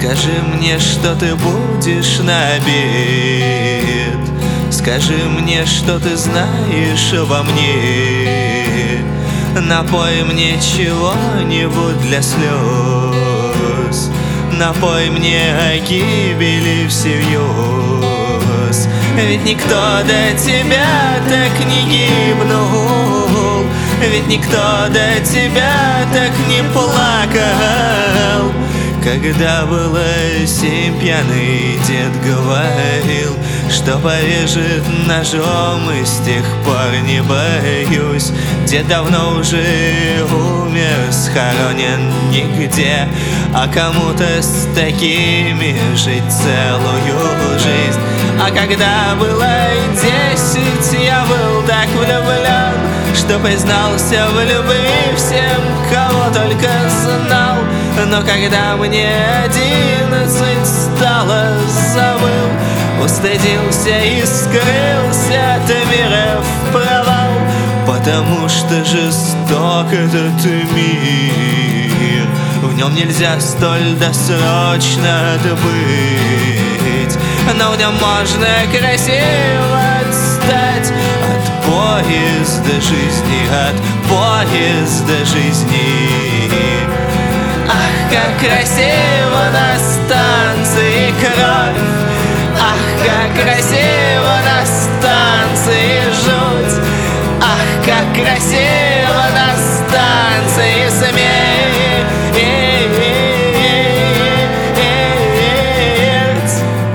Скажи мне, что ты будешь на обед. Скажи мне, что ты знаешь обо мне. Напой мне чего-нибудь для слез. Напой мне о гибели всерьез. Ведь никто до тебя так не гибнул. Ведь никто до тебя так не плакал. Когда было 7, пьяный дед говорил, что порежет ножом, и с тех пор не боюсь. Дед давно уже умер, схоронен нигде, а кому-то с такими жить целую жизнь. А когда было 10, я был так влюблен, что признался в любви всем, кого только знал. Но когда мне 11 стало, забыл, устыдился и скрылся от мира в провал. Потому что жесток этот мир, в нем нельзя столь досрочно отбыть, но в нем можно красиво отстать от поезда жизни, от поезда жизни. Ах, как красиво на станции кровь! Ах, как красиво на станции жуть! Ах, как красиво на станции смерть!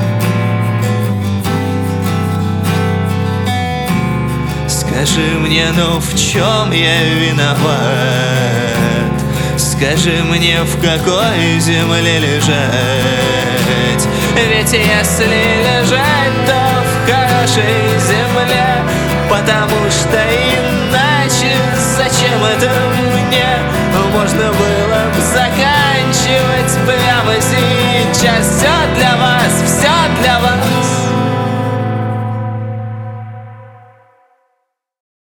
Скажи мне, ну в чем я виноват? Скажи мне, в какой земле лежать? Ведь если лежать, то в хорошей земле, потому что иначе зачем это мне?